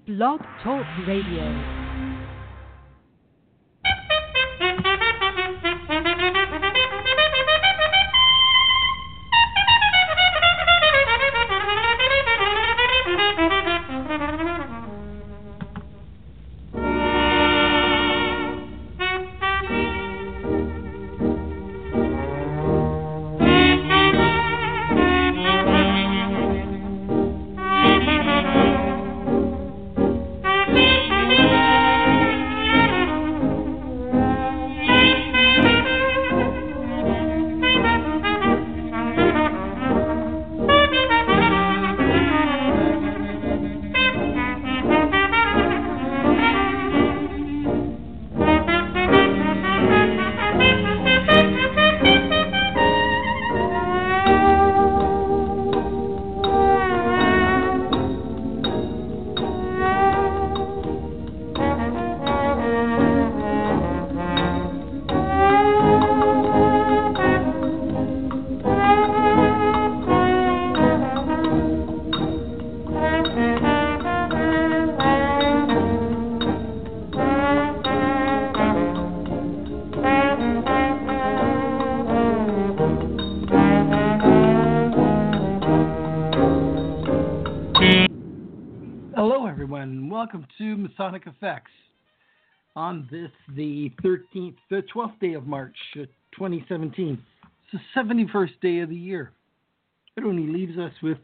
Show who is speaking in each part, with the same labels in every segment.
Speaker 1: Blog Talk Radio.
Speaker 2: Welcome to Masonic Effects on this, the 12th day of March, 2017. It's the 71st day of the year. It only leaves us with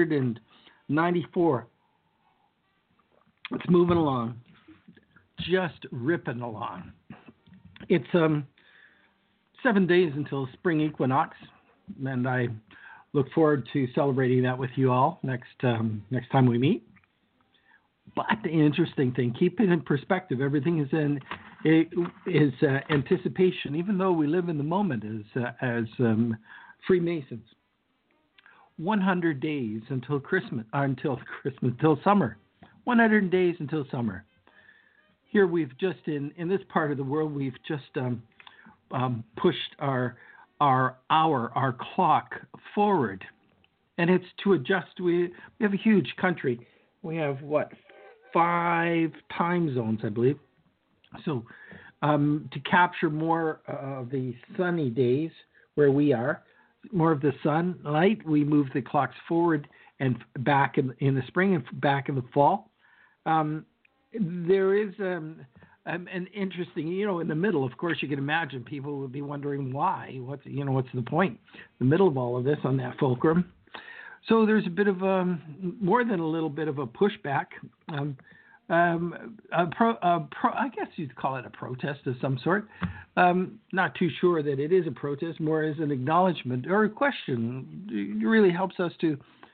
Speaker 2: 294. It's moving along, just ripping along. It's 7 days until spring equinox, and I look forward to celebrating that with you all next time we meet. But the interesting thing, keep it in perspective. Everything is anticipation, even though we live in the moment as Freemasons. 100 days until until summer. 100 days until summer. Here we've just in this part of the world we've just pushed our clock forward, and it's to adjust. We have a huge country. We have 5 time zones, I believe. So to capture more of the sunny days where we are, more of the sunlight, we move the clocks forward and back in the spring and back in the fall. There is an interesting, in the middle, of course, you can imagine people would be wondering why. What's the point? The middle of all of this on that fulcrum. So there's a bit of more than a little bit of a pushback. I guess you'd call it a protest of some sort. Not too sure that it is a protest, more as an acknowledgement or a question. It really helps us to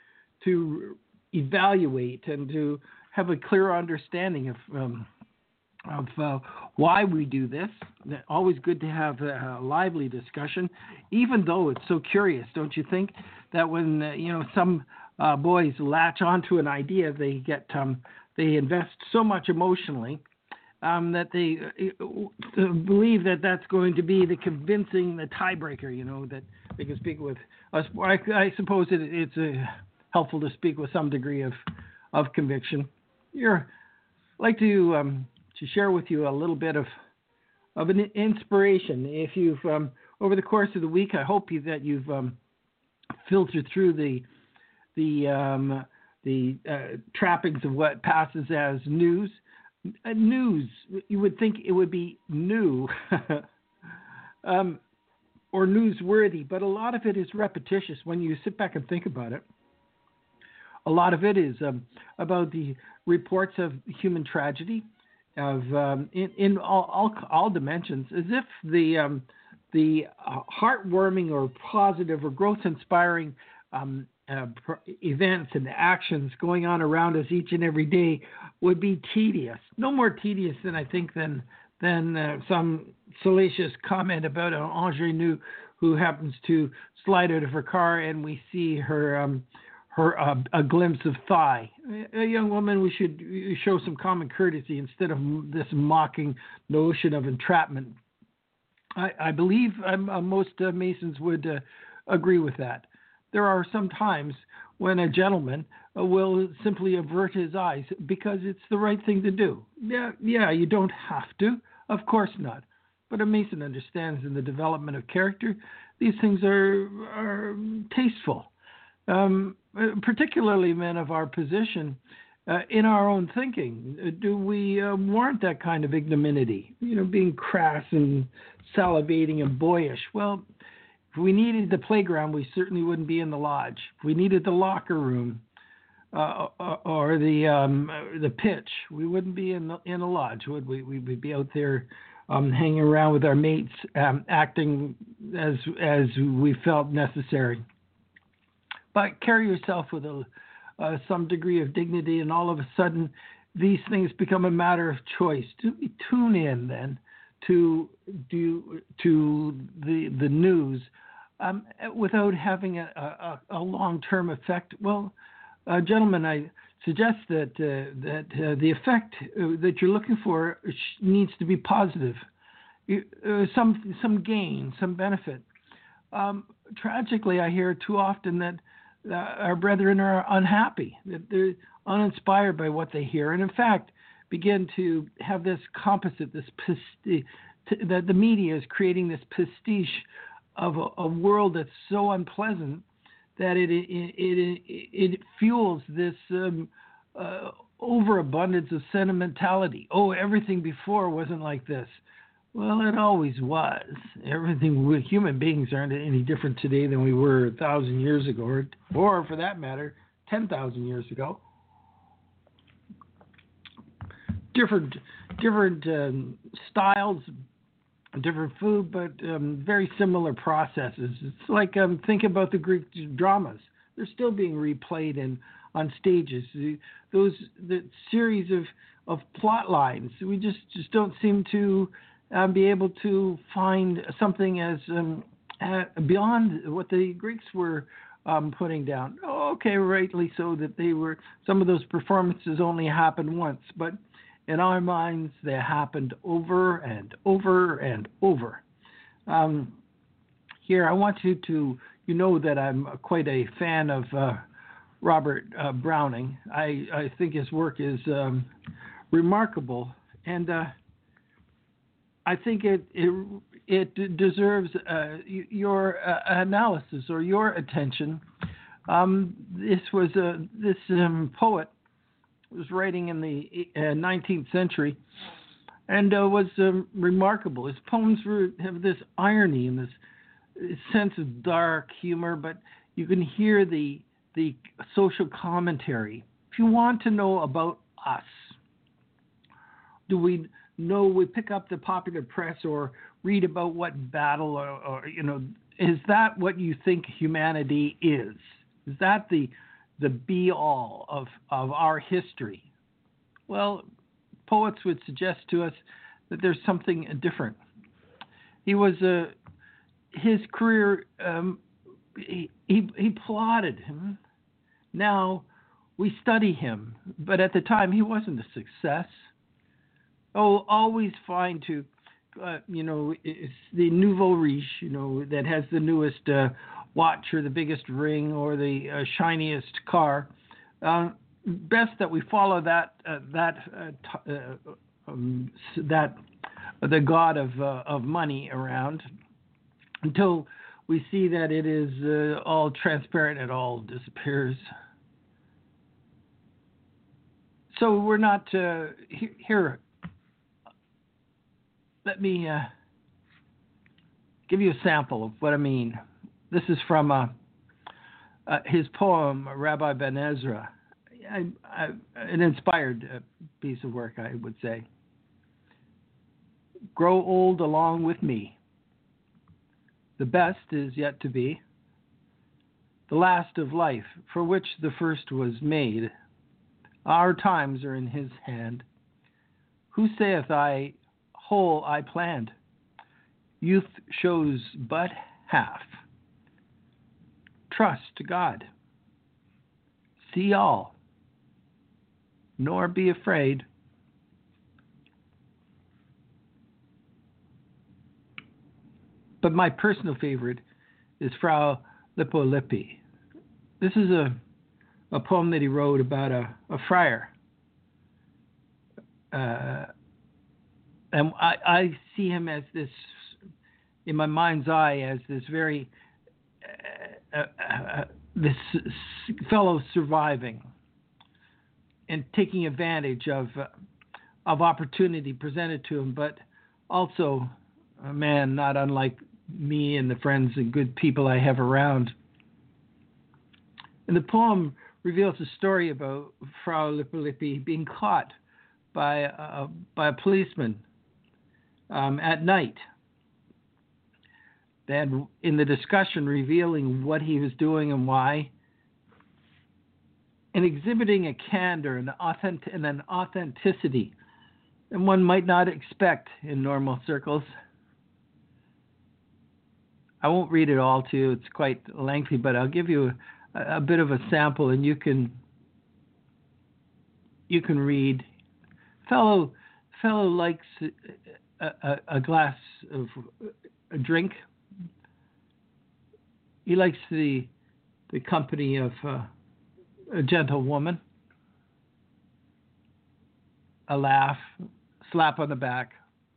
Speaker 2: evaluate and to have a clear understanding of why we do this. Always good to have a lively discussion, even though it's so curious, don't you think? That when some boys latch onto an idea, they invest so much emotionally that they believe that that's going to be the tiebreaker. That they can speak with us. I suppose it's helpful to speak with some degree of conviction. I'd like to share with you a little bit of an inspiration. If you've over the course of the week, I hope that you've filtered through the trappings of what passes as news. News, you would think it would be new or newsworthy, but a lot of it is repetitious when you sit back and think about it. A lot of it is about the reports of human tragedy, of in all dimensions, as if the heartwarming or positive or growth-inspiring events and actions going on around us each and every day would be tedious. No more tedious than I think than some salacious comment about an ingenue who happens to slide out of her car and we see her a glimpse of thigh. A young woman, we should show some common courtesy instead of this mocking notion of entrapment. I believe most Masons would agree with that. There are some times when a gentleman will simply avert his eyes because it's the right thing to do. Yeah, you don't have to. Of course not. But a Mason understands in the development of character, these things are tasteful. Particularly men of our position, in our own thinking, do we warrant that kind of ignominy? Being crass and salivating and boyish. Well, if we needed the playground, we certainly wouldn't be in the lodge. If we needed the locker room or the pitch, we wouldn't be in a lodge, would we? We would be out there hanging around with our mates, acting as we felt necessary. But carry yourself with some degree of dignity, and all of a sudden, these things become a matter of choice. Do we tune in then to the news without having a long-term effect? Well, gentlemen, I suggest that the effect that you're looking for needs to be positive, some gain, some benefit. Tragically, I hear too often that our brethren are unhappy, that they're uninspired by what they hear, and in fact begin to have this composite, that the media is creating this pastiche of a world that's so unpleasant that it fuels this overabundance of sentimentality. Oh, everything before wasn't like this. Well, it always was. Human beings aren't any different today than we were 1,000 years ago, or for that matter, 10,000 years ago. Different styles, different food, but very similar processes. It's like think about the Greek dramas. They're still being replayed on stages. The series of plot lines. We just don't seem to be able to find something as beyond what the Greeks were putting down. Okay, rightly so that some of those performances only happened once, but in our minds they happened over and over and over. Here, I want you to know that I'm quite a fan of Robert Browning. I think his work is remarkable, and I think it deserves your analysis or your attention. This poet was writing in the 19th century, and was remarkable. His poems have this irony and this sense of dark humor, but you can hear the social commentary. If you want to know about us, do we pick up the popular press or read about what battle or is that what you think humanity is? Is that the be all of our history? Well, poets would suggest to us that there's something different. His career, he plotted him. Now we study him, but at the time he wasn't a success. Always find to, it's the nouveau riche, that has the newest watch or the biggest ring or the shiniest car. Best that we follow the god of money around until we see that it is all transparent. It all disappears. So we're not here. Let me give you a sample of what I mean. This is from his poem, Rabbi Ben Ezra. An inspired piece of work, I would say. Grow old along with me. The best is yet to be. The last of life, for which the first was made. Our times are in his hand. Who saith whole I planned? Youth shows but half. Trust to God. See all, nor be afraid. But my personal favorite is Frau Lippo Lippi. This is a a poem that he wrote about a friar. And I see him as this, in my mind's eye, as this very, this fellow surviving and taking advantage of opportunity presented to him, but also a man not unlike me and the friends and good people I have around. And the poem reveals a story about Frau Lippi being caught by a policeman at night. Then, in the discussion, revealing what he was doing and why, and exhibiting a candor and an authenticity that one might not expect in normal circles. I won't read it all to you; it's quite lengthy, but I'll give you a bit of a sample, and you can read. Fellow likes a glass of a drink. He likes the company of a gentle woman, a laugh, slap on the back.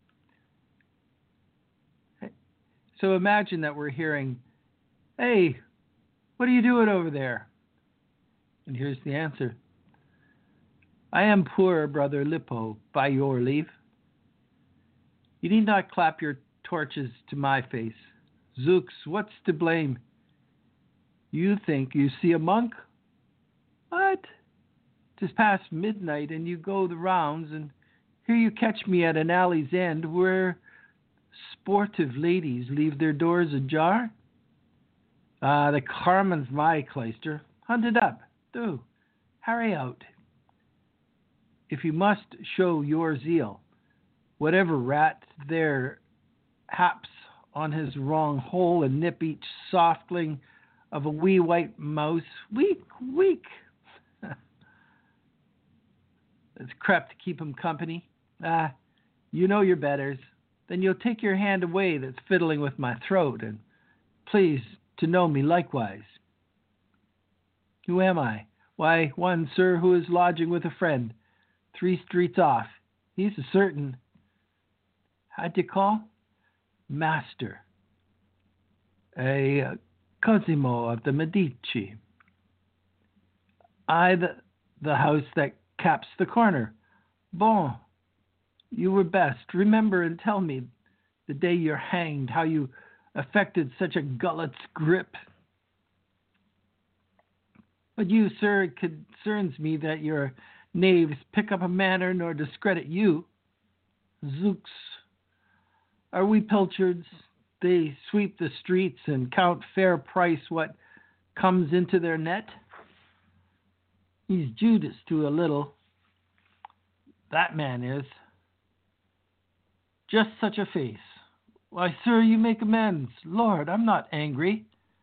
Speaker 2: So imagine that we're hearing, "Hey, what are you doing over there?" And here's the answer. "I am poor, Brother Lippo, by your leave. You need not clap your torches to my face. Zooks, what's to blame? You think you see a monk? What? 'Tis past midnight, and you go the rounds, and here you catch me at an alley's end where sportive ladies leave their doors ajar. The Carmen's my cloister. Hunt it up. Do. Hurry out. If you must show your zeal, whatever rat there haps on his wrong hole and nip each softling of a wee white mouse, weak. It's crept to keep him company. You know your betters. Then you'll take your hand away that's fiddling with my throat, and please to know me likewise. Who am I? Why, one, sir, who is lodging with a friend 3 streets off. He's a certain, how'd you call? Master. A Cosimo of the Medici. I, the house that caps the corner. Bon, you were best. Remember and tell me the day you're hanged, how you affected such a gullet's grip. But you, sir, it concerns me that your knaves pick up a manner nor discredit you. Zooks, are we pilchards? They sweep the streets and count fair price what comes into their net. He's Judas to a little. That man is. Just such a face. Why, sir, you make amends. Lord, I'm not angry.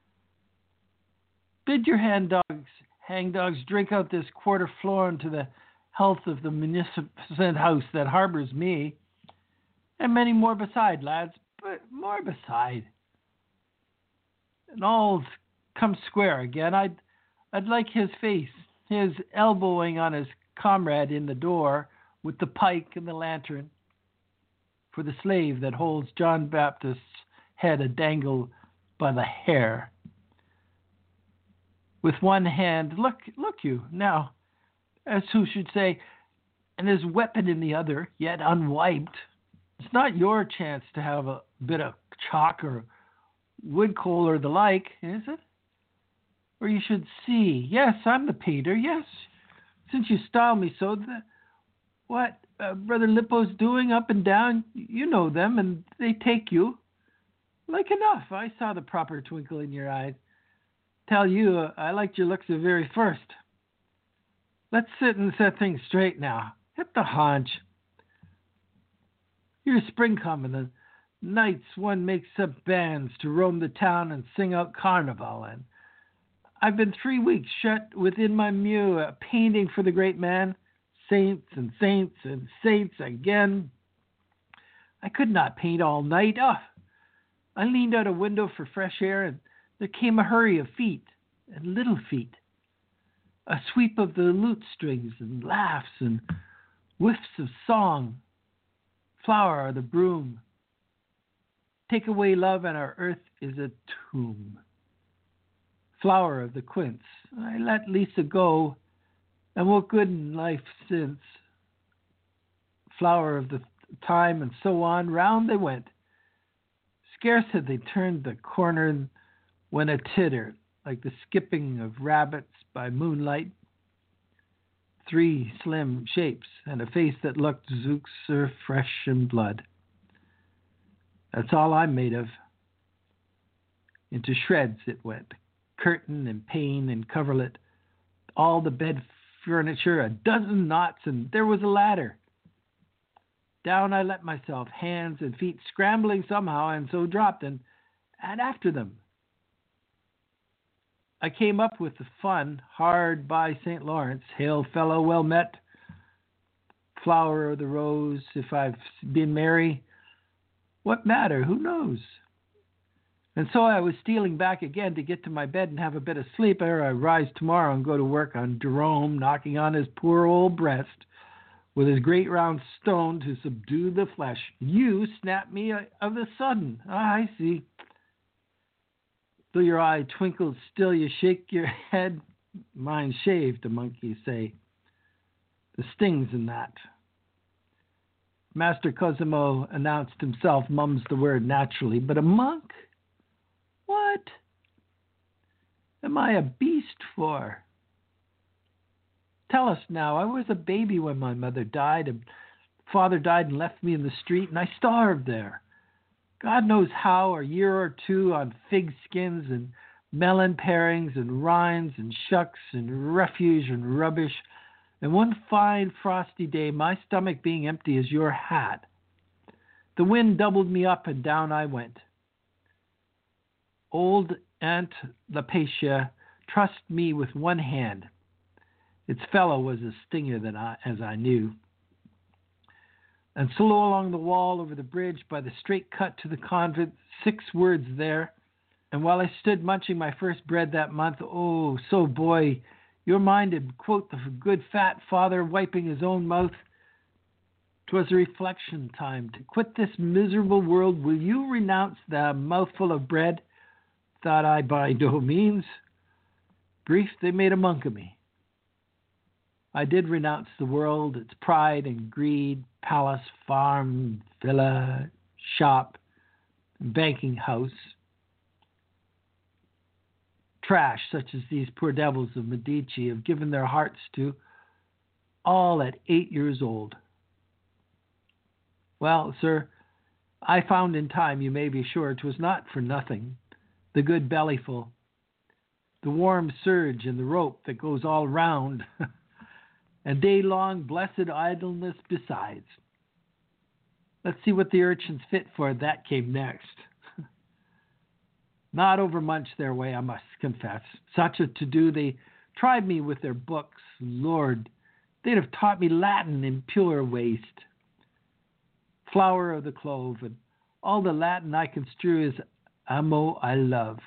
Speaker 2: Bid your hangdogs drink out this quarter florin to the health of the munificent house that harbors me, and many more beside, lads, but more beside. And all's come square again. I'd like his face, his elbowing on his comrade in the door with the pike and the lantern, for the slave that holds John Baptist's head a dangle by the hair. With one hand, look you, now, as who should say, and his weapon in the other, yet unwiped. It's not your chance to have a bit of chalk or wood coal or the like, is it? Or you should see, yes, I'm the painter, yes, since you style me so, what Brother Lippo's doing up and down, you know them, and they take you. Like enough, I saw the proper twinkle in your eye. Tell you, I liked your looks the very first. Let's sit and set things straight now. Hit the haunch. Here's spring coming, the nights one makes up bands to roam the town and sing out carnival, and I've been 3 weeks shut within my mew, painting for the great man, saints and saints and saints again. I could not paint all night. I leaned out a window for fresh air, and there came a hurry of feet, and little feet. a sweep of the lute strings and laughs and whiffs of song. Flower of the broom. Take away love and our earth is a tomb. Flower of the quince. I let Lisa go, and what good in life since? Flower of the time, and so on, round they went. Scarce had they turned the corner when a titter, like the skipping of rabbits by moonlight. 3 slim shapes, and a face that looked Zeuxer fresh in blood. That's all I'm made of. Into shreds it went, curtain and pane and coverlet, all the bed furniture, a dozen knots, and there was a ladder. Down I let myself, hands and feet scrambling somehow, and so dropped, and after them. I came up with the fun hard by St. Lawrence. Hail fellow, well met. Flower of the rose, if I've been merry, what matter? Who knows? And so I was stealing back again to get to my bed and have a bit of sleep ere I rise tomorrow and go to work on Jerome, knocking on his poor old breast with his great round stone to subdue the flesh. You snap me of the sudden. I see. Though your eye twinkles still, you shake your head. Mine shaved, the monkeys say. The stings in that. Master Cosimo announced himself, mum's the word naturally, but a monk? What am I a beast for? Tell us now. I was a baby when my mother died, and father died and left me in the street, and I starved there. God knows how, a year or two on fig skins and melon parings and rinds and shucks and refuge and rubbish. And one fine frosty day, my stomach being empty as your hat, the wind doubled me up and down I went. Old Aunt Lapatia trussed me with one hand. Its fellow was a stinger as I knew. And so along the wall over the bridge by the straight cut to the convent, 6 words there. And while I stood munching my first bread that month, oh, so boy, your mind had, quote, the good fat father wiping his own mouth. 'Twas a reflection time. To quit this miserable world, will you renounce the mouthful of bread? Thought I, by no means. Brief, they made a monk of me. I did renounce the world, its pride and greed, palace, farm, villa, shop, banking house. Trash such as these poor devils of Medici have given their hearts to, all at 8 years old. Well, sir, I found in time, you may be sure, 'twas not for nothing, the good bellyful, the warm surge and the rope that goes all round, and day-long blessed idleness besides. Let's see what the urchins fit for. That came next. Not overmuch their way, I must confess. Such a to-do, they tried me with their books. Lord, they'd have taught me Latin in pure waste. Flower of the clove, and all the Latin I construe is amo, I love.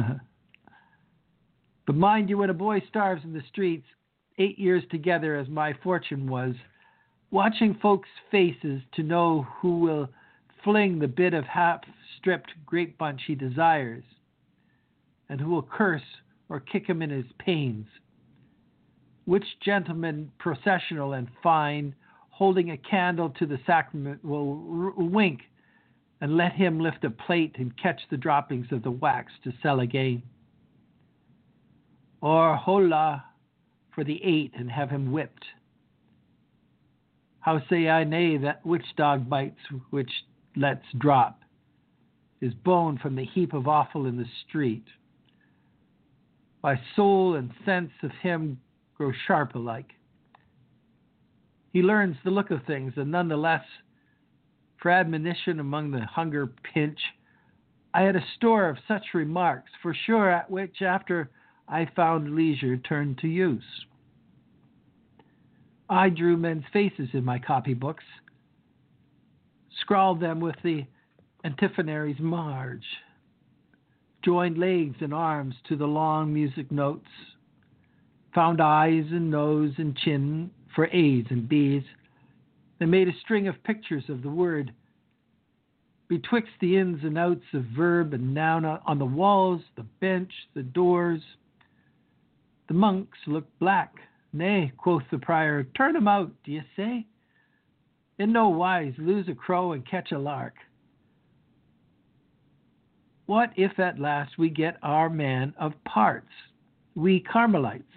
Speaker 2: But mind you, when a boy starves in the streets, 8 years together as my fortune was, watching folks' faces to know who will fling the bit of half-stripped grape bunch he desires, and who will curse or kick him in his pains. Which gentleman processional and fine, holding a candle to the sacrament, will wink and let him lift a plate and catch the droppings of the wax to sell again. Or hola for the 8 and have him whipped. How say I nay that which dog bites, which lets drop his bone from the heap of offal in the street? My soul and sense of him grow sharp alike. He learns the look of things, and none the less, for admonition among the hunger pinch, I had a store of such remarks, for sure, at which after I found leisure turned to use. I drew men's faces in my copybooks, scrawled them with the antiphonary's marge, joined legs and arms to the long music notes, found eyes and nose and chin for A's and B's. They made a string of pictures of the word. Betwixt the ins and outs of verb and noun on the walls, the bench, the doors, the monks looked black. Nay, quoth the prior, turn 'em out, d'ye say? In no wise lose a crow and catch a lark. What if at last we get our man of parts, we Carmelites,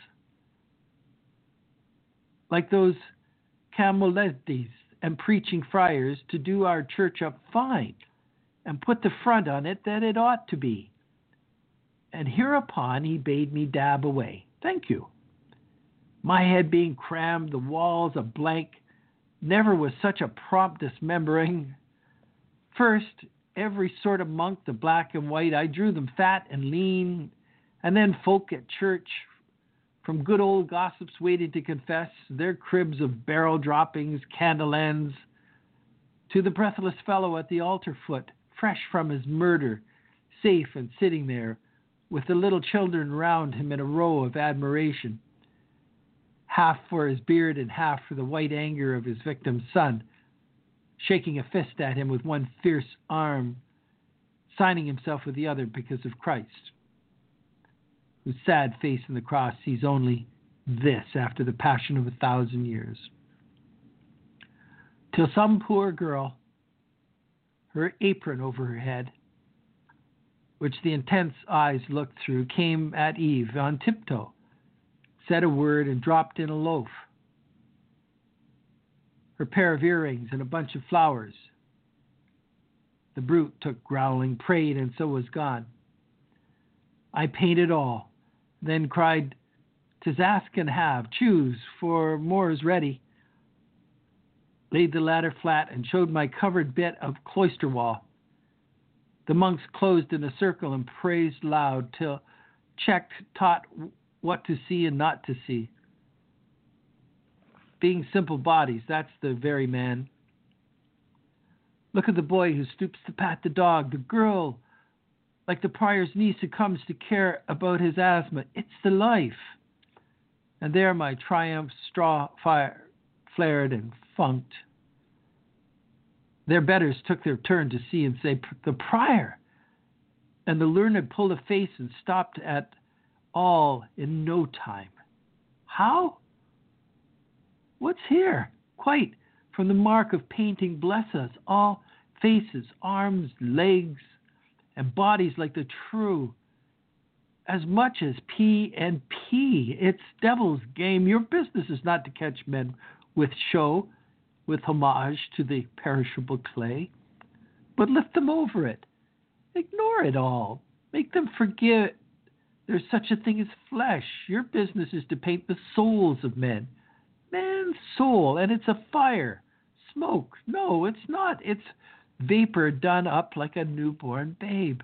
Speaker 2: like those Camoletes and preaching friars, to do our church up fine and put the front on it that it ought to be? And hereupon he bade me dab away. Thank you. My head being crammed, the walls a blank, never was such a prompt dismembering. First, every sort of monk, the black and white, I drew them fat and lean, and then folk at church, from good old gossips waiting to confess, their cribs of barrel droppings, candle ends, to the breathless fellow at the altar foot, fresh from his murder, safe and sitting there, with the little children round him in a row of admiration, half for his beard and half for the white anger of his victim's son, shaking a fist at him with one fierce arm, signing himself with the other because of Christ, whose sad face in the cross sees only this after the passion of 1,000 years. Till some poor girl, her apron over her head, which the intense eyes looked through, came at eve on tiptoe, said a word, and dropped in a loaf, her pair of earrings and a bunch of flowers. The brute took growling, prayed, and so was gone. I painted all, then cried, "'Tis ask and have, choose, for more is ready." Laid the ladder flat and showed my covered bit of cloister wall. The monks closed in a circle and praised loud, till checked taught what to see and not to see. Being simple bodies, that's the very man. Look at the boy who stoops to pat the dog, the girl, like the prior's niece who comes to care about his asthma. It's the life. And there my triumph straw fire flared and funked. Their betters took their turn to see and say, "The prior!" And the learned pulled a face and stopped at all in no time. How? What's here? Quite from the mark of painting, bless us, all faces, arms, legs, and bodies like the true, as much as P and P. It's devil's game. Your business is not to catch men with show, with homage to the perishable clay, but lift them over it. Ignore it all. Make them forget there's such a thing as flesh. Your business is to paint the souls of men. Man's soul, and it's a fire. Smoke. No, it's not. It's vapor done up like a newborn babe.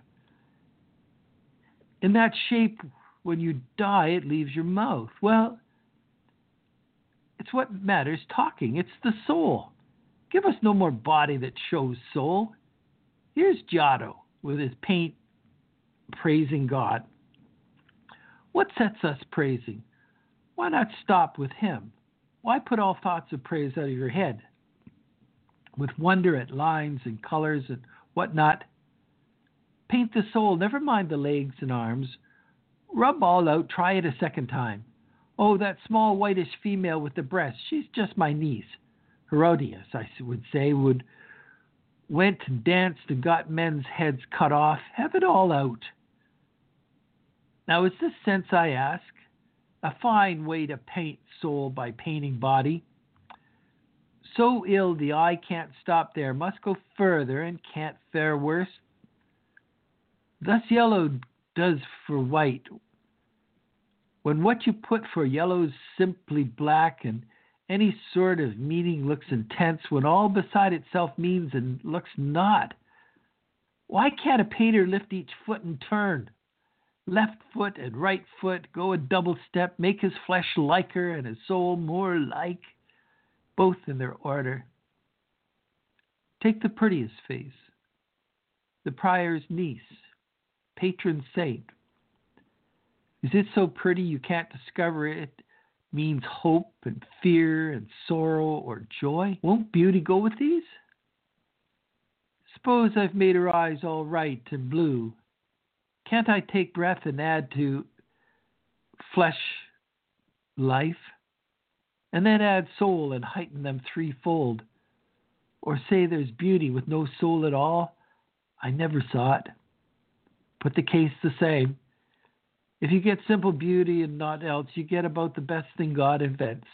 Speaker 2: In that shape, when you die, it leaves your mouth. Well, it's what matters talking. It's the soul. Give us no more body that shows soul. Here's Giotto with his paint praising God. What sets us praising? Why not stop with him? Why put all thoughts of praise out of your head? With wonder at lines and colors and whatnot. Paint the soul, never mind the legs and arms. Rub all out, try it a second time. Oh, that small whitish female with the breasts, she's just my niece. Herodias, I would say, went and danced and got men's heads cut off. Have it all out. Now, is this sense, I ask, a fine way to paint soul by painting body? So ill the eye can't stop there, must go further and can't fare worse. Thus yellow does for white. When what you put for yellow's simply black, and any sort of meaning looks intense, when all beside itself means and looks not. Why can't a painter lift each foot and turn? Left foot and right foot, go a double step, make his flesh liker and his soul more like, both in their order. Take the prettiest face, the prior's niece, patron saint. Is it so pretty you can't discover it means hope and fear and sorrow or joy. Won't beauty go with these? Suppose I've made her eyes all right and blue. Can't I take breath and add to flesh life, and then add soul and heighten them threefold? Or say there's beauty with no soul at all? I never saw it. Put the case the same. If you get simple beauty and not else, you get about the best thing God invents.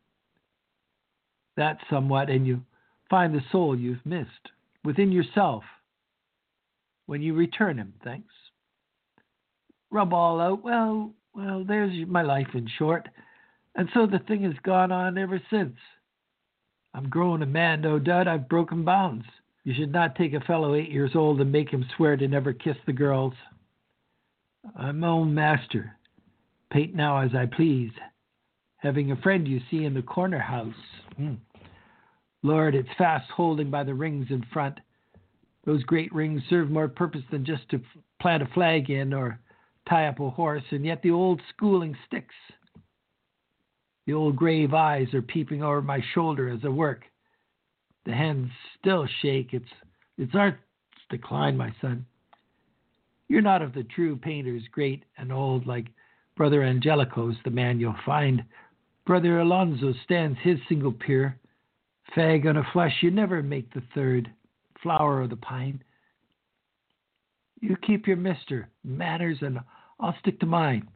Speaker 2: That somewhat, and you find the soul you've missed within yourself when you return him, thanks. Rub all out, well, there's my life in short. And so the thing has gone on ever since. I'm growing a man, no doubt. I've broken bounds. You should not take a fellow 8 years old and make him swear to never kiss the girls. I'm my own master. Paint now as I please. Having a friend you see in the corner house. Lord, it's fast holding by the rings in front. Those great rings serve more purpose than just to plant a flag in or tie up a horse, and yet the old schooling sticks. The old grave eyes are peeping over my shoulder as I work. The hands still shake. It's art's decline, my son. You're not of the true painters, great and old, like Brother Angelico's the man you'll find. Brother Alonso stands his single peer. Fag on a flush, you never make the third. Flower of the pine. You keep your mister, manners, and I'll stick to mine.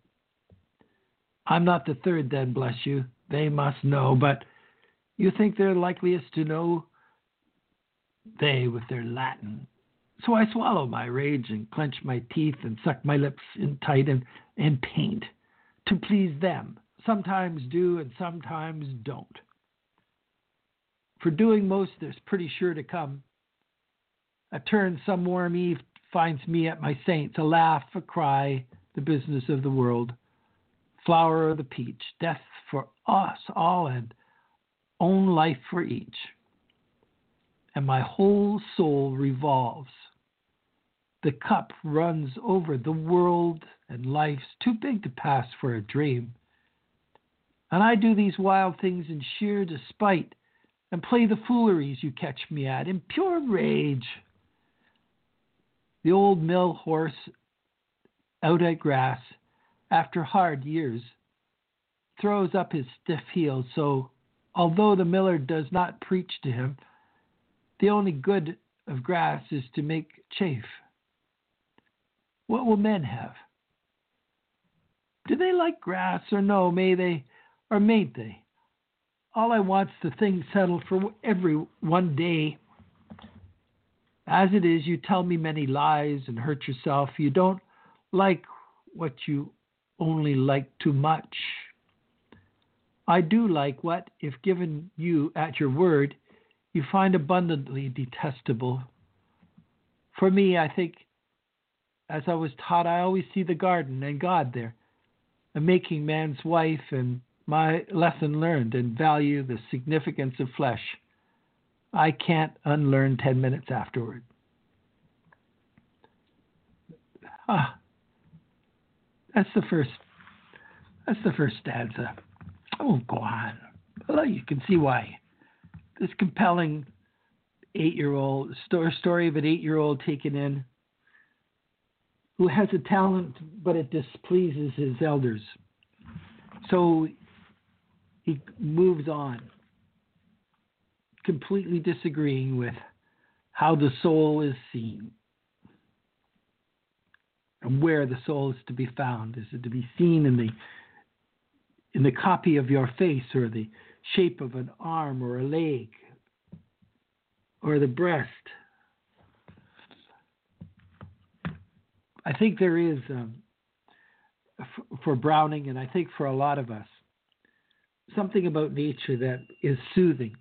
Speaker 2: I'm not the third then, bless you. They must know, but you think they're likeliest to know? They with their Latin. So I swallow my rage and clench my teeth and suck my lips in tight and paint to please them. Sometimes do and sometimes don't. For doing most, there's pretty sure to come. A turn some warm eve finds me at my saints, a laugh, a cry, the business of the world. Flower of the peach, death for us all and own life for each. And my whole soul revolves. The cup runs over, the world and life's too big to pass for a dream. And I do these wild things in sheer despite and play the fooleries you catch me at in pure rage. The old mill horse out at grass after hard years throws up his stiff heels, so although the miller does not preach to him, the only good of grass is to make chaff. What will men have? Do they like grass or no? May they or mayn't they? All I want's the thing settled for every one day. As it is, you tell me many lies and hurt yourself. You don't like what you only like too much. I do like what, if given you at your word, you find abundantly detestable. For me, I think, as I was taught, I always see the garden and God there, a making man's wife, and my lesson learned and value the significance of flesh. I can't unlearn 10 minutes afterward. That's the first stanza. I won't go on. Well, you can see why. This compelling 8-year-old story of an 8-year-old taken in who has a talent, but it displeases his elders. So he moves on, completely disagreeing with how the soul is seen and where the soul is to be found. Is it to be seen in the copy of your face, or the shape of an arm or a leg or the breast? I think there is, for Browning, and I think for a lot of us, something about nature that is soothing.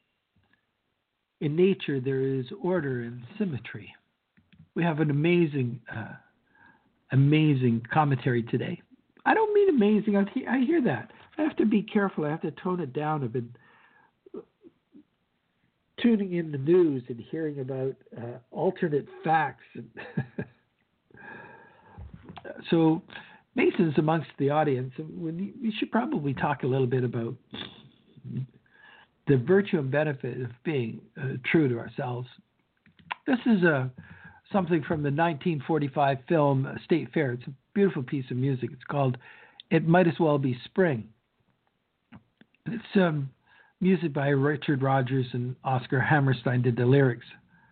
Speaker 2: In nature, there is order and symmetry. We have an amazing commentary today. I don't mean amazing. I hear that. I have to be careful. I have to tone it down. I've been tuning in the news and hearing about alternate facts. So Masons amongst the audience, we should probably talk a little bit about the virtue and benefit of being true to ourselves. This is something from the 1945 film State Fair. It's a beautiful piece of music. It's called It Might As Well Be Spring. It's music by Richard Rodgers, and Oscar Hammerstein did the lyrics.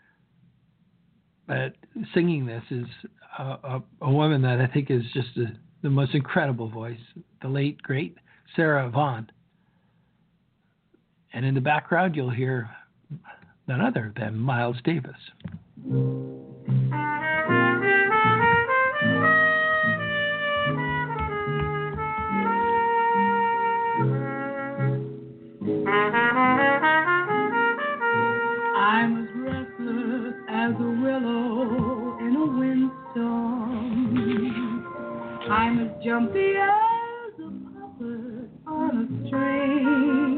Speaker 2: But singing this is a woman that I think is just the most incredible voice, the late, great Sarah Vaughan. And in the background, you'll hear none other than Miles Davis.
Speaker 3: I'm as restless as a willow in a windstorm. I'm as jumpy as a puppet on a string.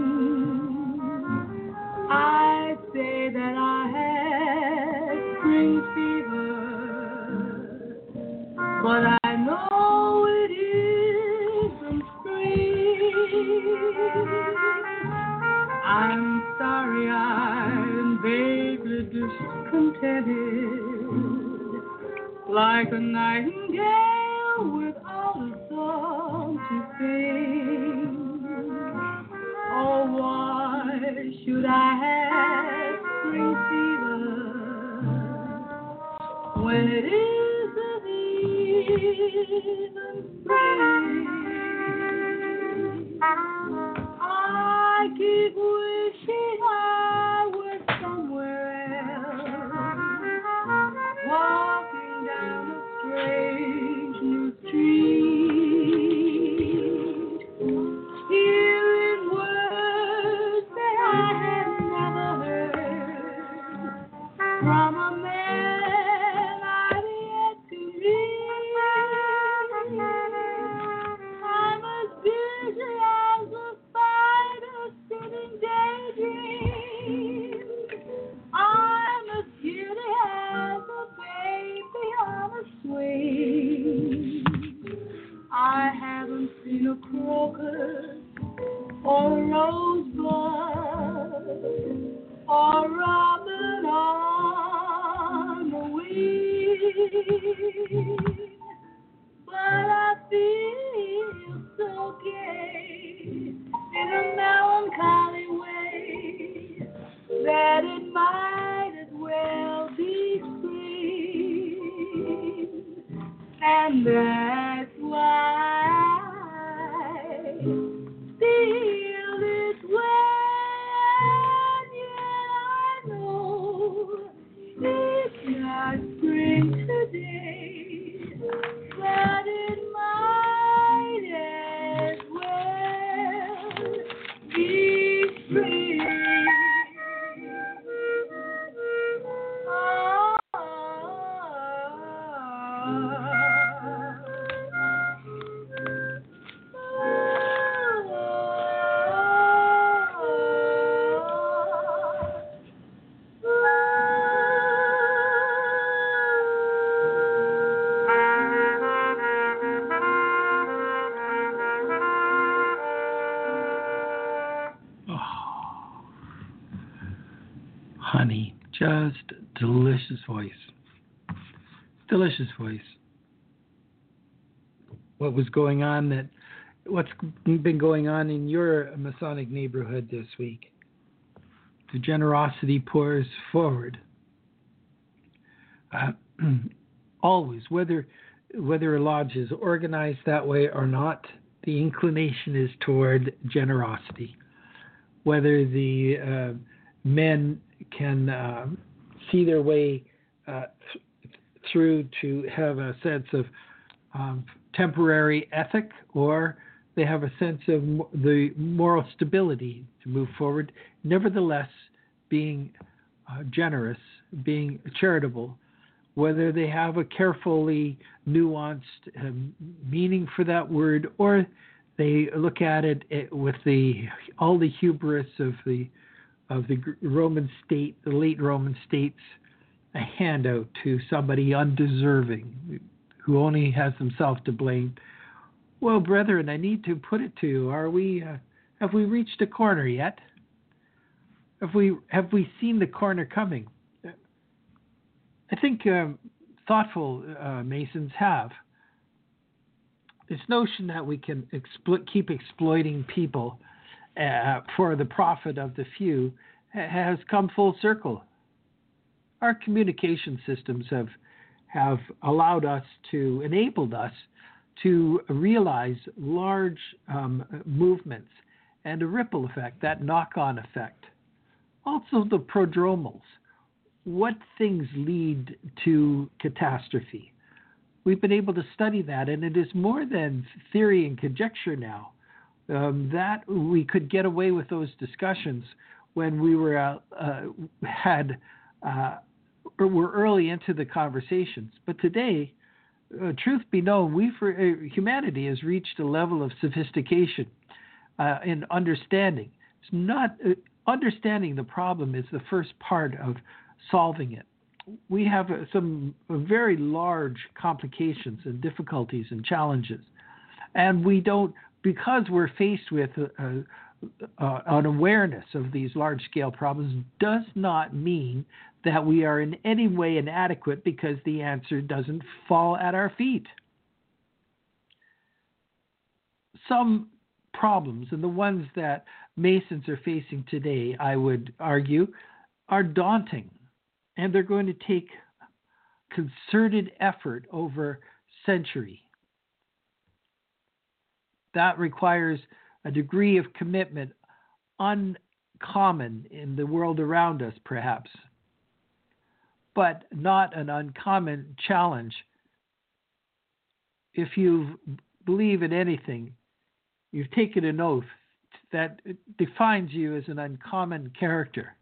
Speaker 3: I say that I had spring fever, but I know it isn't spring. I'm sorry I'm vaguely discontented, like a nightingale without a song to sing. Oh, why should I have spring fever when it isn't even spring? I keep wishing I were somewhere else, walking down a strange new street, hearing words that I had never heard from a man I've yet to meet. I'm as busy as a spider sitting daydream. I'm as giddy as a baby on a swing. I haven't seen a crocus or a rosebud or a robin on the wing, but I feel so gay in a melancholy way that it might as well be spring, and that's why I feel this way, and yet I know it's not spring today, but it might as well be spring.
Speaker 2: Honey, just delicious voice. Delicious voice. What's been going on in your Masonic neighborhood this week? The generosity pours forward. Always, whether a lodge is organized that way or not, the inclination is toward generosity. Whether the men can see their way through to have a sense of temporary ethic, or they have a sense of the moral stability to move forward, nevertheless being generous, being charitable, whether they have a carefully nuanced meaning for that word, or they look at it with all the hubris of the Roman state, the late Roman states, a handout to somebody undeserving, who only has himself to blame, Well, brethren, I need to put it to you: have we reached a corner yet? Have we seen the corner coming? I think thoughtful Masons have. This notion that we can keep exploiting people for the profit of the few has come full circle. Our communication systems have enabled us to realize large movements and a ripple effect, that knock-on effect. Also the prodromals. What things lead to catastrophe? We've been able to study that, and it is more than theory and conjecture now. That we could get away with those discussions when we were were early into the conversations. But today, truth be known, humanity has reached a level of sophistication in understanding. It's not understanding the problem is the first part of solving it. We have some very large complications and difficulties and challenges, and we don't, because we're faced with an awareness of these large-scale problems, does not mean that we are in any way inadequate because the answer doesn't fall at our feet. Some problems, and the ones that Masons are facing today, I would argue, are daunting. And they're going to take concerted effort over century. That requires a degree of commitment uncommon in the world around us, perhaps, but not an uncommon challenge. If you believe in anything, you've taken an oath that defines you as an uncommon character,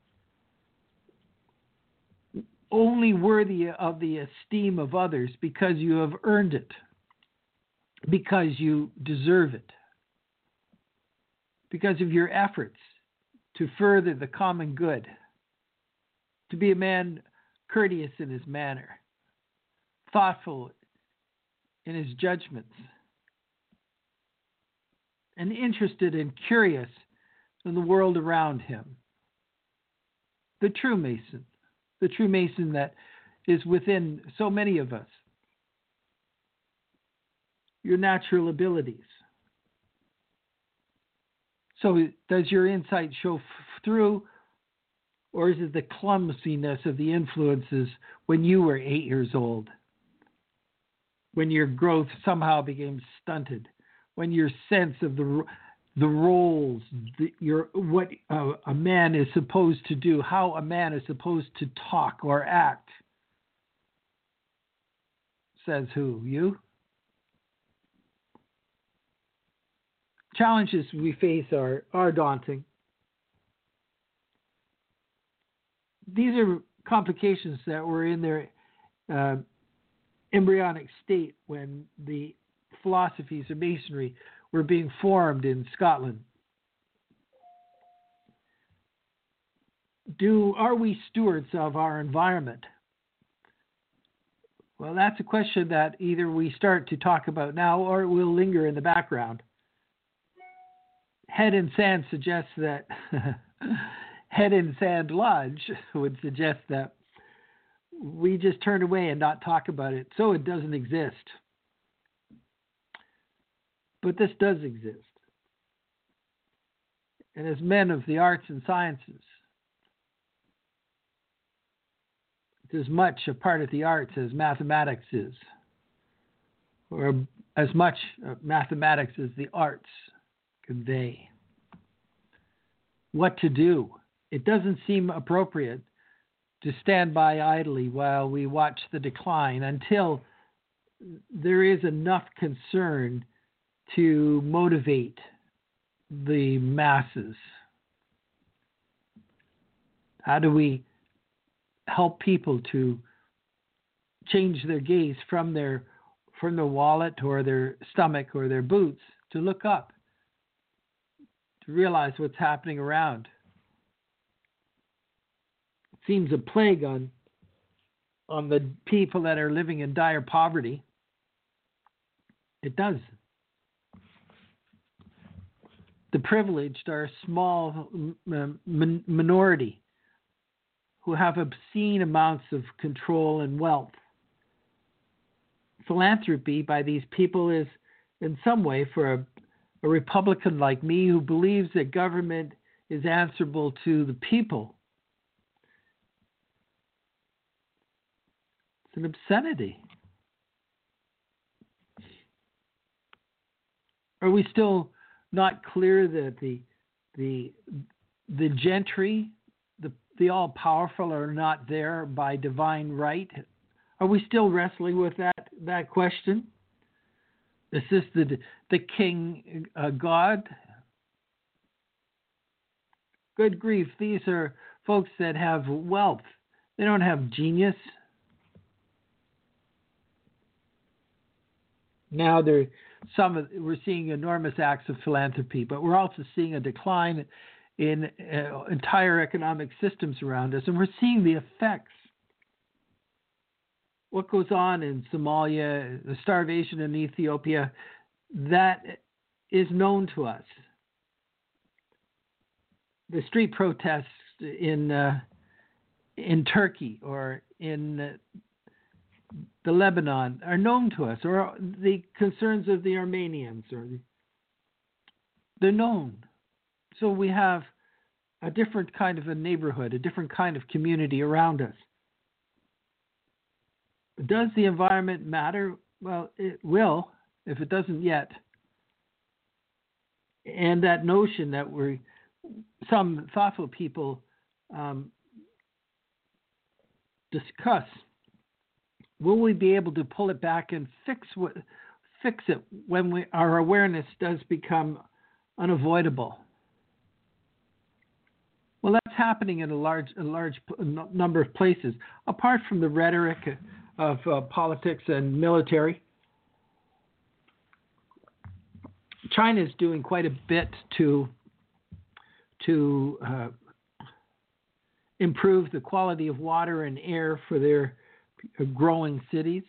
Speaker 2: only worthy of the esteem of others because you have earned it, because you deserve it, because of your efforts to further the common good, to be a man courteous in his manner, thoughtful in his judgments, and interested and curious in the world around him. The true Mason that is within so many of us. Your natural abilities. So does your insight show through, or is it the clumsiness of the influences when you were 8 years old? When your growth somehow became stunted? When your sense of the roles, what a man is supposed to do, how a man is supposed to talk or act. Says who? You? Challenges we face are daunting. These are complications that were in their embryonic state when the philosophies of Masonry were being formed in Scotland. Are we stewards of our environment? Well, that's a question that either we start to talk about now or it will linger in the background. Head in Sand suggests that Head in Sand Lodge would suggest that we just turn away and not talk about it, so it doesn't exist. But this does exist. And as men of the arts and sciences, it's as much a part of the arts as mathematics is, or as much mathematics as the arts convey. What to do? It doesn't seem appropriate to stand by idly while we watch the decline until there is enough concern to motivate the masses. How do we help people to change their gaze from their wallet or their stomach or their boots to look up, to realize what's happening around? It seems a plague on the people that are living in dire poverty. It does. The privileged are a small minority who have obscene amounts of control and wealth. Philanthropy by these people is, in some way, for a Republican like me who believes that government is answerable to the people. It's an obscenity. Are we still not clear that the gentry, the all-powerful, are not there by divine right? Are we still wrestling with that question? Is this the king God? Good grief, these are folks that have wealth. They don't have genius. Now we're seeing enormous acts of philanthropy, but we're also seeing a decline in entire economic systems around us, and we're seeing the effects. What goes on in Somalia, the starvation in Ethiopia, that is known to us. The street protests in Turkey or in the Lebanon are known to us, or the concerns of the Armenians, they're known. So we have a different kind of a neighborhood, a different kind of community around us. Does the environment matter? Well, it will, if it doesn't yet. And that notion that some thoughtful people discuss, will we be able to pull it back and fix it when our awareness does become unavoidable? Well, that's happening in a large number of places. Apart from the rhetoric of politics and military, China is doing quite a bit to improve the quality of water and air for their growing cities.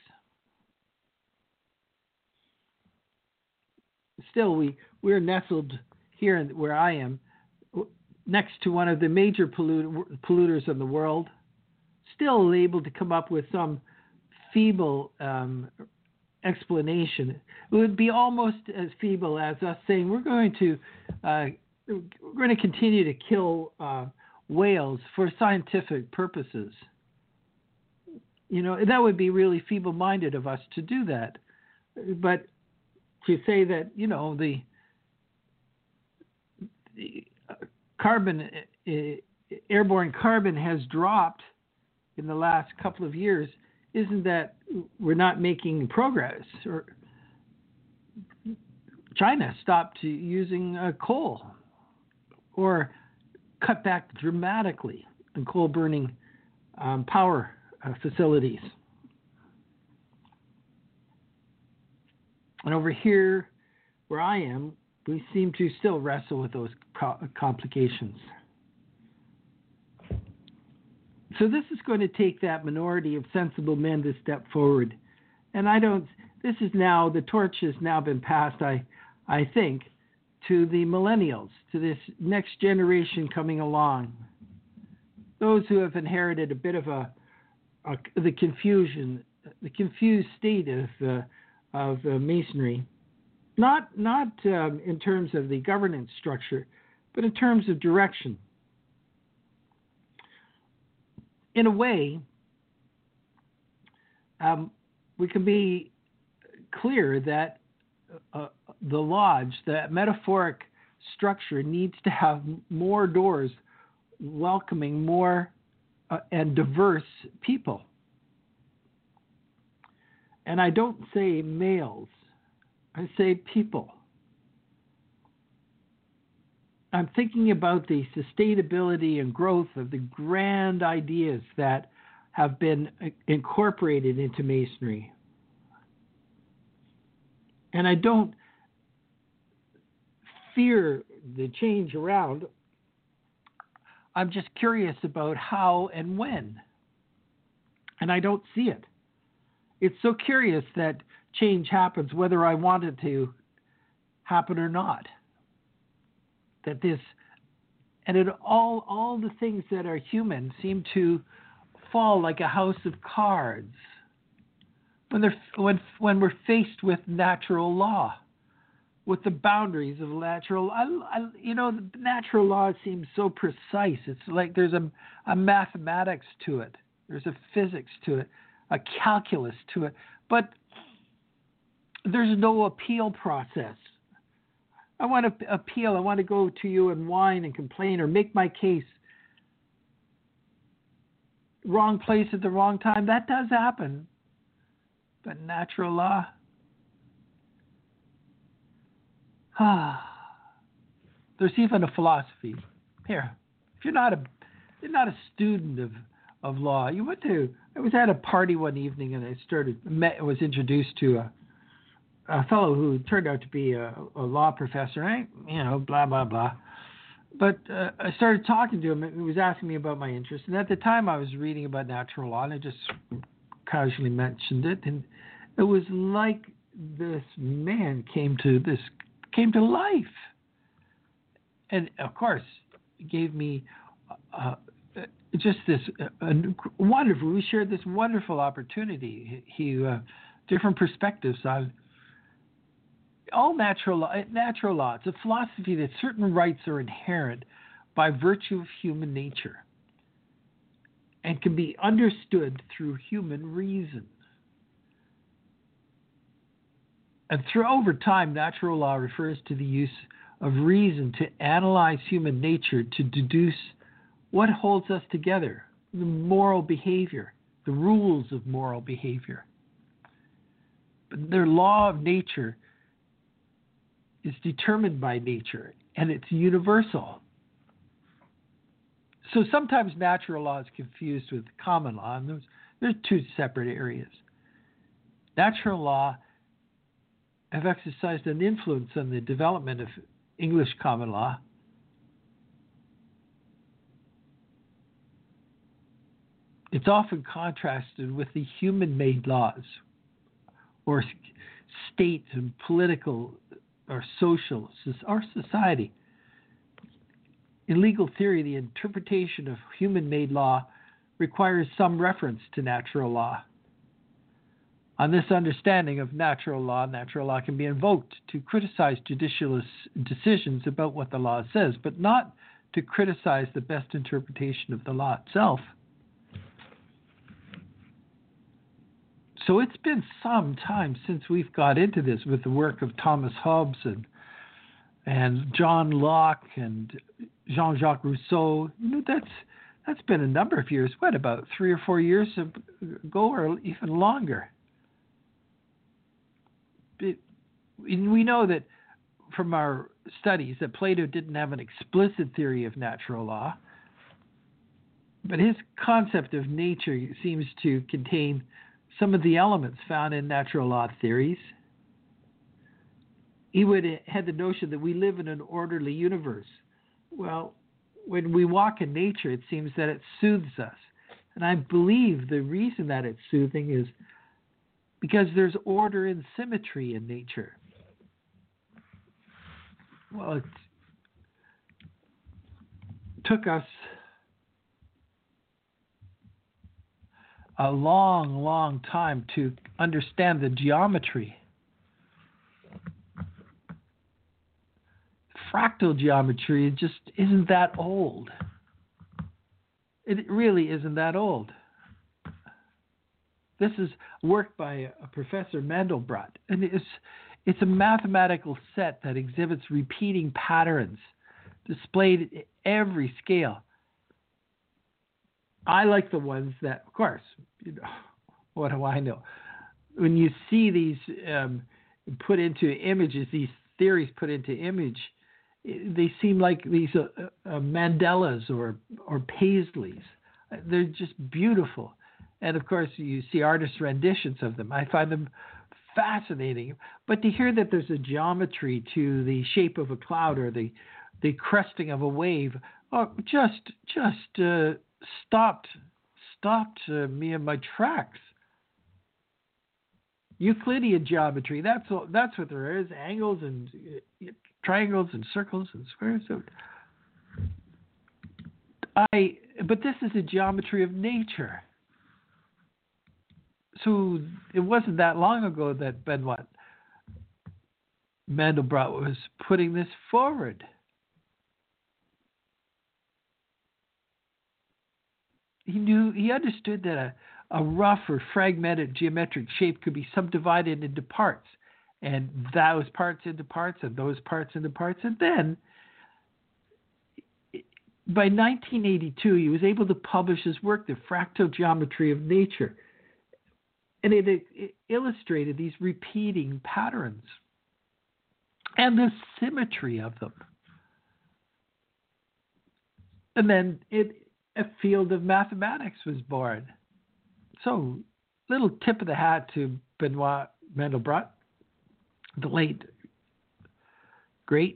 Speaker 2: Still, we're nestled here where I am, next to one of the major polluters in the world, still able to come up with some feeble explanation. It would be almost as feeble as us saying we're going to continue to kill whales for scientific purposes. That would be really feeble-minded of us to do that. But to say that, the carbon, airborne carbon has dropped in the last couple of years, isn't that we're not making progress? Or China stopped using coal or cut back dramatically on coal-burning power facilities. And over here, where I am, we seem to still wrestle with those complications. So this is going to take that minority of sensible men to step forward. And the torch has now been passed, I think, to the millennials, to this next generation coming along. Those who have inherited a bit of the confusion, the confused state of Masonry, not in terms of the governance structure, but in terms of direction. In a way, we can be clear that the lodge, that metaphoric structure, needs to have more doors welcoming more and diverse people. And I don't say males, I say people. I'm thinking about the sustainability and growth of the grand ideas that have been incorporated into Masonry. And I don't fear the change around. I'm just curious about how and when. And I don't see it. It's so curious that change happens whether I want it to happen or not. that this, and it all the things that are human seem to fall like a house of cards when we're faced with natural law, with the boundaries of natural. The natural law seems so precise. It's like there's a mathematics to it. There's a physics to it, a calculus to it, but there's no appeal process. I want to appeal. I want to go to you and whine and complain or make my case. Wrong place at the wrong time. That does happen. But natural law. There's even a philosophy. Here, if you're not a student of law, I was at a party one evening and I was introduced to a fellow who turned out to be a law professor, right? Blah, blah, blah. But I started talking to him, and he was asking me about my interest. And at the time, I was reading about natural law, and I just casually mentioned it. And it was like this man came to life. And, of course, he gave me just this wonderful, we shared this wonderful opportunity. Different perspectives on all natural law. It's a philosophy that certain rights are inherent by virtue of human nature and can be understood through human reason. And over time, natural law refers to the use of reason to analyze human nature to deduce what holds us together, the moral behavior, the rules of moral behavior. But their law of nature is determined by nature, and it's universal. So sometimes natural law is confused with common law, and there's two separate areas. Natural law have exercised an influence on the development of English common law. It's often contrasted with the human-made laws, or state and political or social, our society. In legal theory, the interpretation of human-made law requires some reference to natural law. On this understanding of natural law can be invoked to criticize judicial decisions about what the law says, but not to criticize the best interpretation of the law itself. So it's been some time since we've got into this with the work of Thomas Hobbes and John Locke and Jean-Jacques Rousseau. That's been a number of years. What, about 3 or 4 years ago, or even longer? We know that from our studies that Plato didn't have an explicit theory of natural law, but his concept of nature seems to contain some of the elements found in natural law theories. He had the notion that we live in an orderly universe. Well, when we walk in nature, it seems that it soothes us. And I believe the reason that it's soothing is because there's order and symmetry in nature. Well, it took us a long, long time to understand the geometry. Fractal geometry just isn't that old. It really isn't that old. This is work by Professor Mandelbrot, and it's a mathematical set that exhibits repeating patterns displayed at every scale. I like the ones that, of course, what do I know? When you see these put into images, these theories put into image, they seem like these Mandelas or Paisleys. They're just beautiful. And, of course, you see artist renditions of them. I find them fascinating. But to hear that there's a geometry to the shape of a cloud or the cresting of a wave, just stopped me in my tracks. Euclidean geometry, that's what there is, angles and triangles and circles and squares. But this is a geometry of nature. So it wasn't that long ago that Benoit Mandelbrot was putting this forward. He understood that a rough or fragmented geometric shape could be subdivided into parts, and those parts into parts, and those parts into parts, and then by 1982 he was able to publish his work, The Fractal Geometry of Nature, and it illustrated these repeating patterns and the symmetry of them. And then a field of mathematics was born. So, little tip of the hat to Benoit Mandelbrot, the late, great.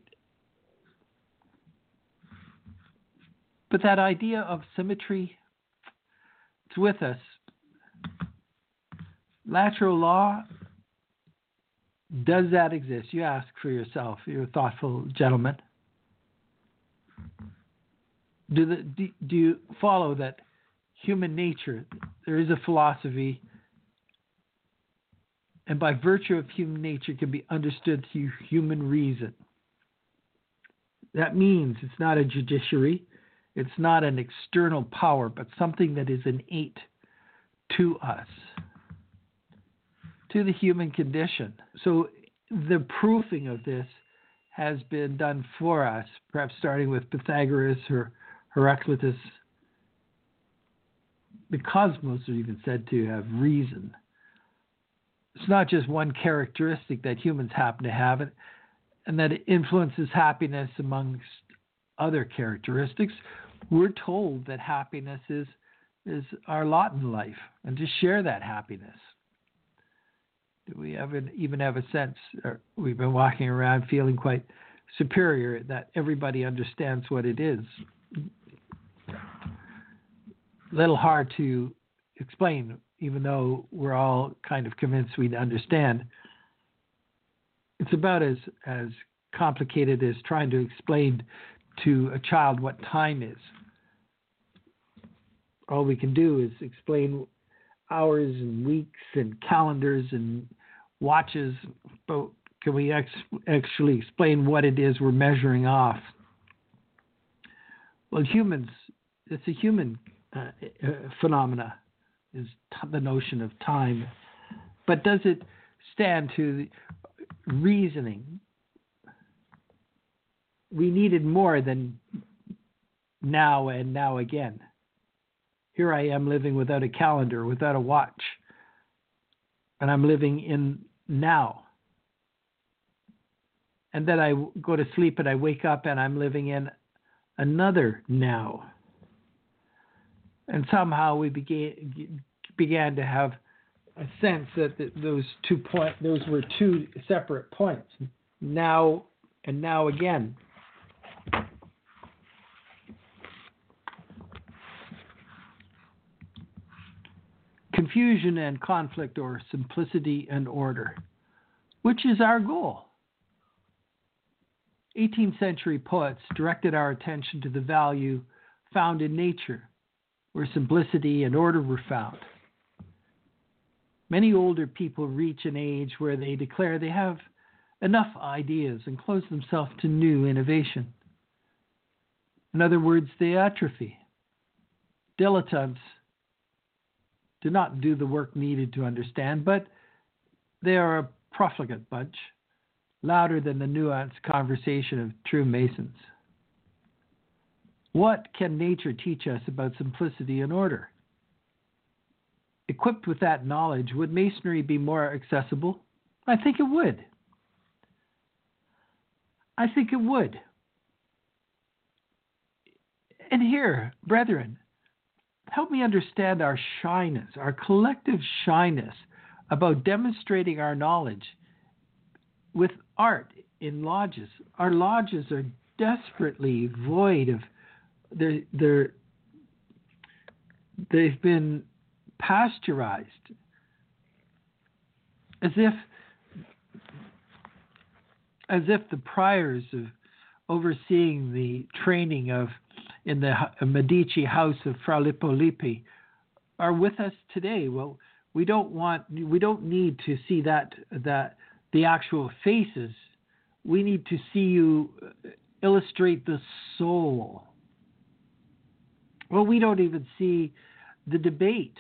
Speaker 2: But that idea of symmetry, it's with us. Lateral law, does that exist? You ask for yourself. You're a thoughtful gentleman. Do you follow that human nature, there is a philosophy, and by virtue of human nature can be understood through human reason? That means it's not a judiciary, it's not an external power, but something that is innate to us, to the human condition. So the proofing of this has been done for us, perhaps starting with Pythagoras or Heraclitus. The cosmos are even said to have reason. It's not just one characteristic that humans happen to have, and that it influences happiness amongst other characteristics. We're told that happiness is our lot in life, and to share that happiness. Do we even have a sense, or we've been walking around feeling quite superior, that everybody understands what it is? Little hard to explain, even though we're all kind of convinced we understand. It's about as complicated as trying to explain to a child what time is. All we can do is explain hours and weeks and calendars and watches, but can we actually explain what it is we're measuring off? Well, humans, it's a human phenomena, is the notion of time. But does it stand to reasoning? We needed more than now and now again. Here I am living without a calendar, without a watch, and I'm living in now. And then I go to sleep and I wake up and I'm living in another now. And somehow we began to have a sense that those were two separate points, now and now again. Confusion and conflict, or simplicity and order, which is our goal. 18th century poets directed our attention to the value found in nature, where simplicity and order were found. Many older people reach an age where they declare they have enough ideas and close themselves to new innovation. In other words, they atrophy. Dilettantes do not do the work needed to understand, but they are a profligate bunch, louder than the nuanced conversation of true Masons. What can nature teach us about simplicity and order? Equipped with that knowledge, would Masonry be more accessible? I think it would. I think it would. And here, brethren, help me understand our shyness, our collective shyness about demonstrating our knowledge with art in lodges. Our lodges are desperately void of they've been pasteurized, as if as if the priors of overseeing the training in the Medici house of Fra Lippo are with us today. Well, we don't need to see that the actual faces. We need to see you illustrate the soul. Well, we don't even see the debate.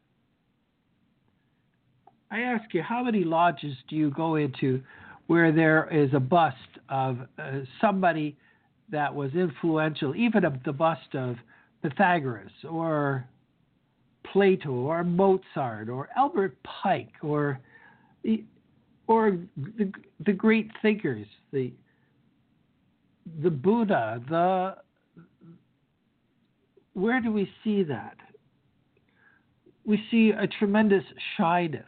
Speaker 2: I ask you, how many lodges do you go into where there is a bust of somebody that was influential, even the bust of Pythagoras or Plato or Mozart or Albert Pike or the great thinkers, the Buddha, where do we see that? We see a tremendous shyness.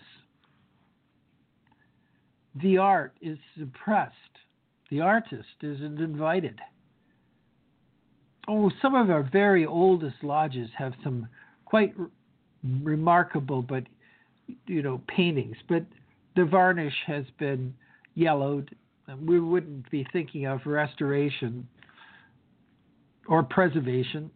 Speaker 2: The art is suppressed. The artist isn't invited. Oh, some of our very oldest lodges have some quite remarkable, paintings. But the varnish has been yellowed. And we wouldn't be thinking of restoration or preservation.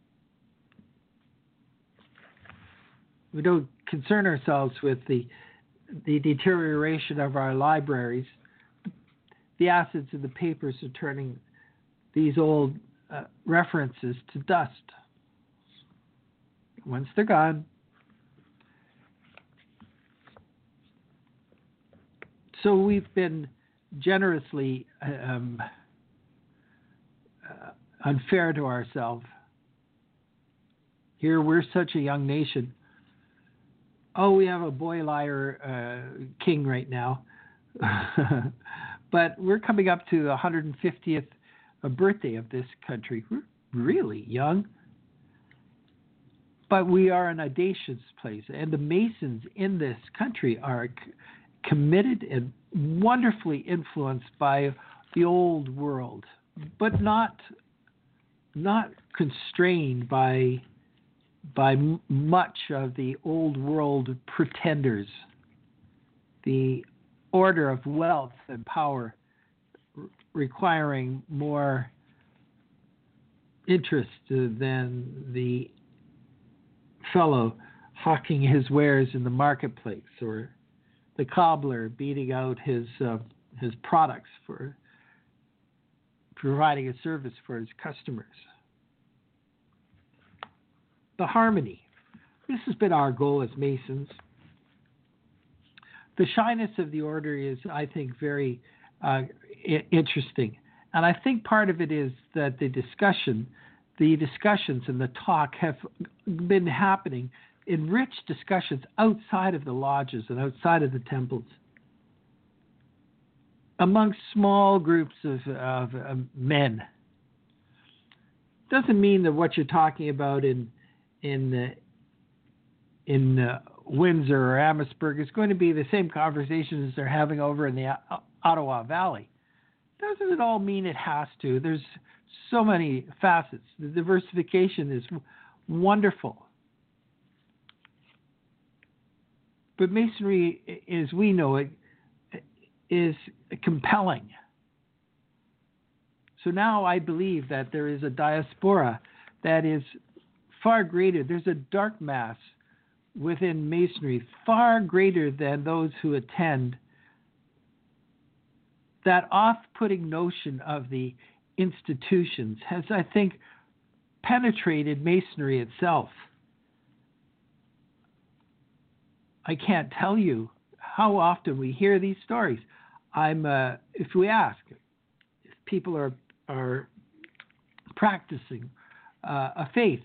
Speaker 2: We don't concern ourselves with the deterioration of our libraries. The acids in the papers are turning these old references to dust. Once they're gone. So we've been generously unfair to ourselves. Here we're such a young nation. Oh, we have a boy liar king right now. But we're coming up to the 150th birthday of this country. We're really young. But we are an audacious place. And the Masons in this country are committed and wonderfully influenced by the old world, but not constrained by much of the old world pretenders. The order of wealth and power requiring more interest than the fellow hawking his wares in the marketplace, or the cobbler beating out his products for providing a service for his customers. The harmony. This has been our goal as Masons. The shyness of the order is, I think, very interesting. And I think part of it is that the discussions and the talk have been happening in rich discussions outside of the lodges and outside of the temples, among small groups of men. Doesn't mean that what you're talking about in Windsor or Amherstburg is going to be the same conversations they're having over in the Ottawa Valley. Doesn't it all mean it has to? There's so many facets. The diversification is wonderful. But Masonry, as we know it, is compelling. So now I believe that there is a diaspora that is far greater. There's a dark mass within Masonry far greater than those who attend. That off-putting notion of the institutions has, I think, penetrated Masonry itself. I can't tell you how often we hear these stories. If we ask, if people are practicing a faith,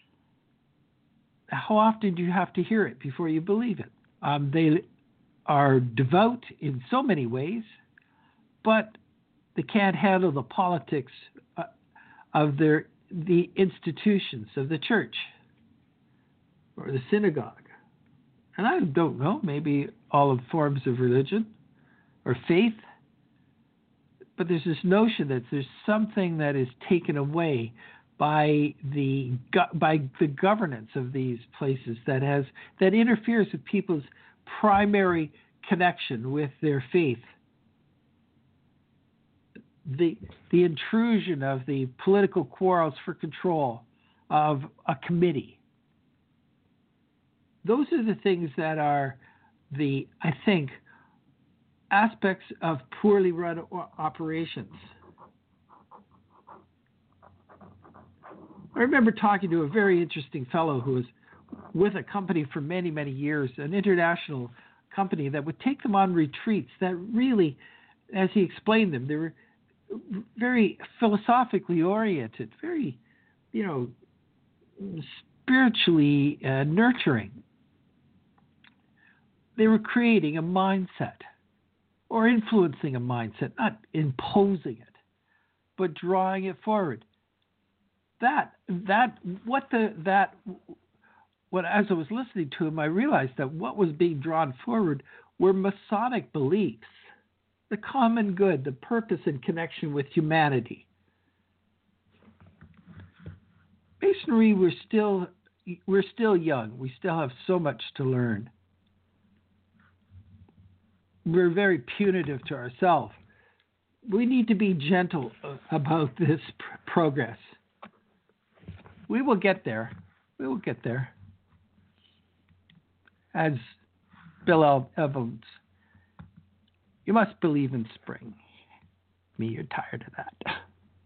Speaker 2: how often do you have to hear it before you believe it? They are devout in so many ways, but they can't handle the politics of the institutions of the church or the synagogue. And I don't know, maybe all of forms of religion or faith, but there's this notion that there's something that is taken away by the governance of these places that interferes with people's primary connection with their faith. the intrusion of the political quarrels for control of a committee. Those are the things that are I think, aspects of poorly run operations. I remember talking to a very interesting fellow who was with a company for many, many years, an international company that would take them on retreats that really, as he explained them, they were very philosophically oriented, very, spiritually nurturing. They were creating a mindset or influencing a mindset, not imposing it, but drawing it forward. As I was listening to him, I realized that what was being drawn forward were Masonic beliefs, the common good, the purpose and connection with humanity. Masonry, we're still young. We still have so much to learn. We're very punitive to ourselves. We need to be gentle about this progress. We will get there. We will get there. As Bill Evans, you must believe in spring. Me, you're tired of that.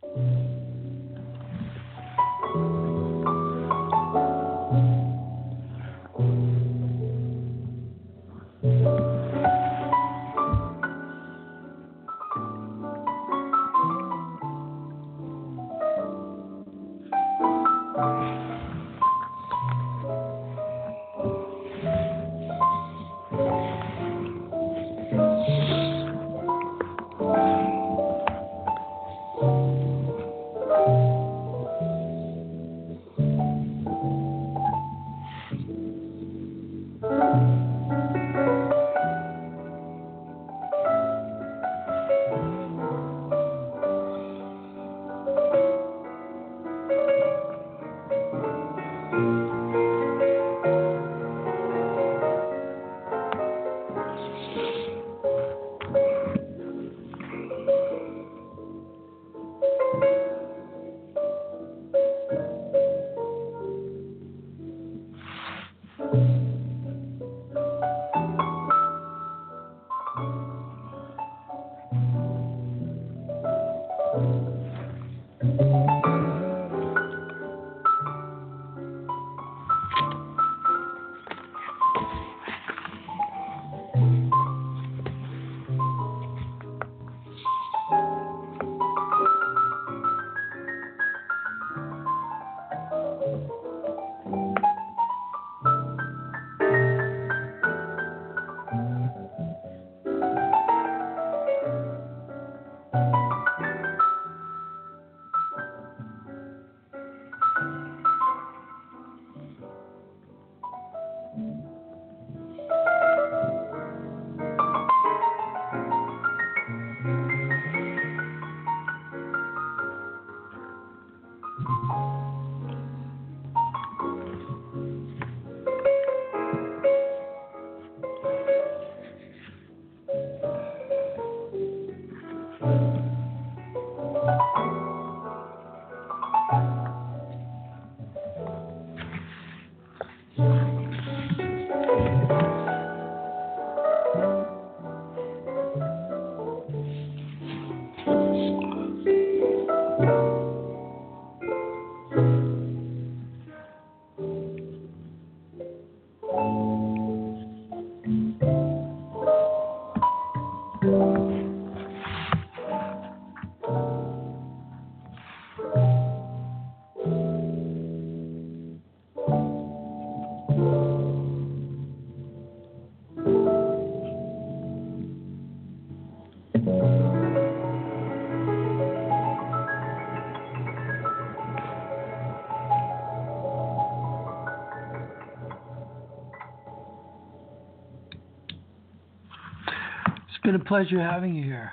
Speaker 2: It's been a pleasure having you here.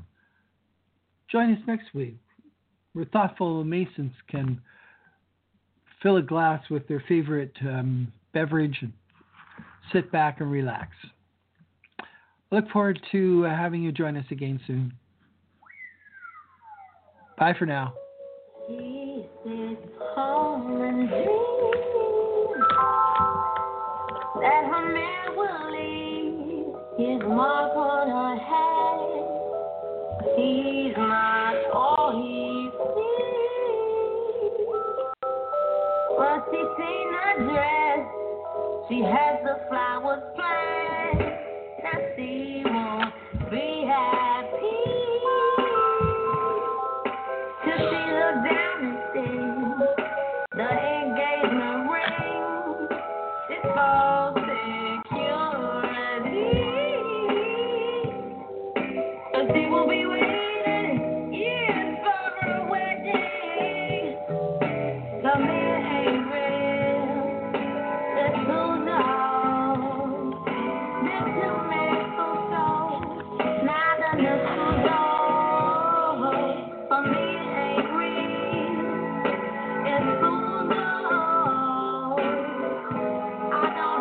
Speaker 2: Join us next week, where thoughtful Masons can fill a glass with their favorite beverage and sit back and relax. I look forward to having you join us again soon. Bye for now.
Speaker 3: He sits home and dreams that her man will leave his mark on her head. He's not all he sees. Well, she's seen her dress. She has the flowers planned. Now she won't be happy till she looks down and sees the engagement ring. It's false security. And she will be waiting years for her wedding. The man ain't real. Let's move on. They're too mistletoe. Now the mistletoe. For me, it ain't real. It's too low. I don't